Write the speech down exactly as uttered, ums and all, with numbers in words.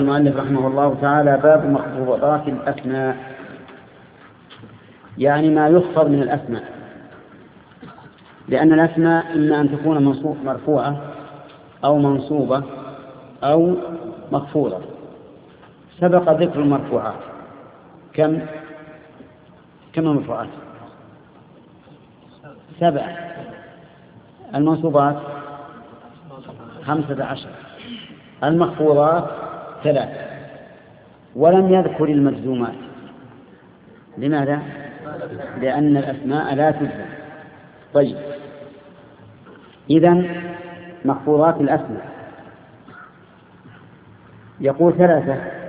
المؤلف رحمه الله تعالى: باب مخفوضات الأسماء، يعني ما يخفض من الأسماء، لأن الأسماء إما أن تكون مرفوعة أو منصوبة أو مخفوضة. سبق ذكر المرفوعات. كم كم المرفوعات؟ سبع. المنصوبات خمسة عشر. المخفوضات ثلاث. ولم يذكر المجزومات. لماذا؟ لأن الأسماء لا تجزم. طيب، إذن مخفوضات الأسماء يقول ثلاثة: